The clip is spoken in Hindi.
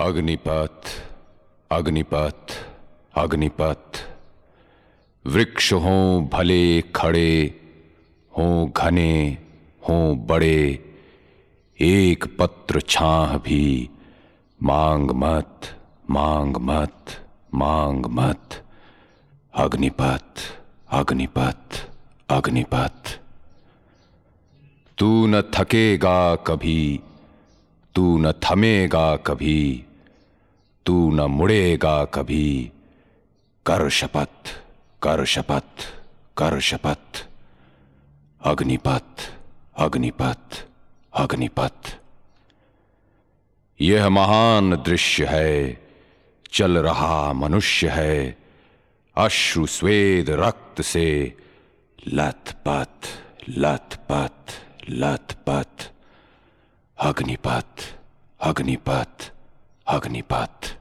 अग्निपथ अग्निपथ अग्निपथ। वृक्ष हों भले खड़े, हों घने हों बड़े, एक पत्र छाह भी मांग मत मांग मत मांग मत। अग्निपथ अग्निपथ अग्निपथ। तू न थकेगा कभी, तू न थमेगा कभी, तू न मुड़ेगा कभी। कर शपथ कर शपथ कर शपथ। अग्निपथ अग्निपथ अग्निपथ। यह महान दृश्य है, चल रहा मनुष्य है, अश्रु स्वेद रक्त से लथपथ लथपथ लथपथ। अग्निपथ अग्निपथ अग्निपथ।